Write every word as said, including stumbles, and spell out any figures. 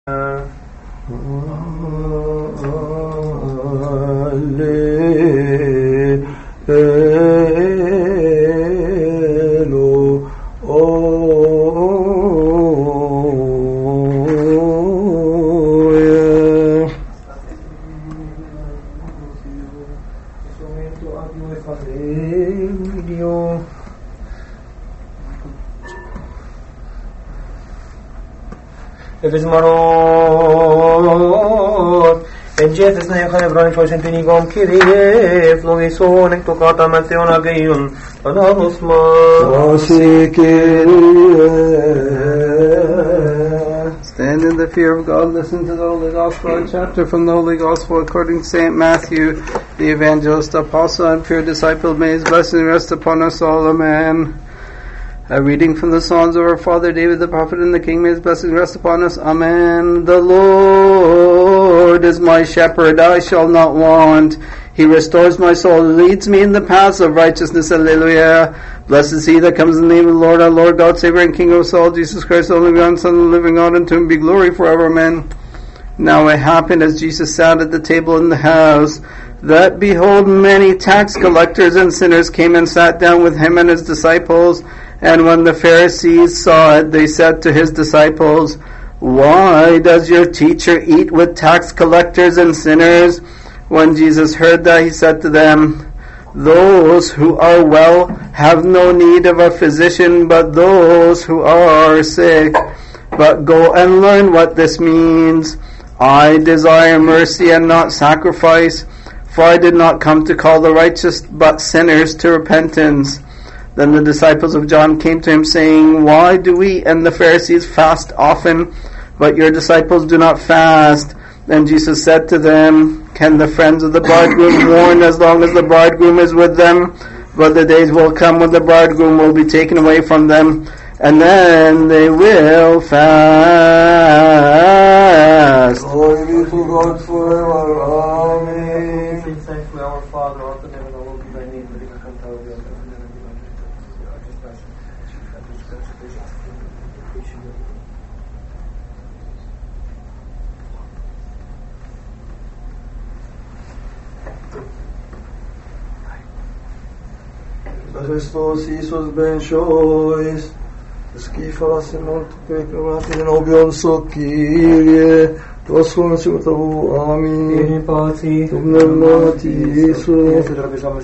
Ευεσμαρών, εν γέθες να είχαν ευράνηφος εν την ηγόμ Κύριε, ευλογήσον εκ το κάτα με Θεόν αγίων, ανάγνως μας. Δώσει Κύριε. Stand in the fear of God, listen to the Holy Gospel, a chapter from the Holy Gospel according to Saint Matthew, the evangelist, apostle, and pure disciple. May his blessing rest upon us all. Amen. A reading from the Psalms of our father David the prophet and the King. May his blessing rest upon us. Amen. The Lord is my shepherd, I shall not want. He restores my soul, leads me in the paths of righteousness. Alleluia. Blessed is he that comes in the name of the Lord, our Lord, God, Savior, and King of us all, Jesus Christ, the only begotten Son of the living God, and to him be glory forever. Amen. Now it happened as Jesus sat at the table in the house, that behold, many tax collectors and sinners came and sat down with him and his disciples. And when the Pharisees saw it, they said to his disciples, "Why does your teacher eat with tax collectors and sinners?" When Jesus heard that, he said to them, "Those who are well have no need of a physician, but those who are sick. But go and learn what this means. I desire mercy and not sacrifice, for I did not come to call the righteous, but sinners to repentance." Then the disciples of John came to him, saying, "Why do we and the Pharisees fast often, but your disciples do not fast?" Then Jesus said to them, "Can the friends of the bridegroom mourn as long as the bridegroom is with them? But the days will come when the bridegroom will be taken away from them, and then they will fast." Glory be to God forever. Amen. Our Father, art in heaven, hallowed be thy name. Thy kingdom come, thy will be done. Χριστός Ιησούς μπεν σόις, σκύφαλας ημών του πέκρονάτη εν όμπιον σο Κύριε, το ασχόλου σου το αμήν, In pace, το πνεύμα της Ιησού.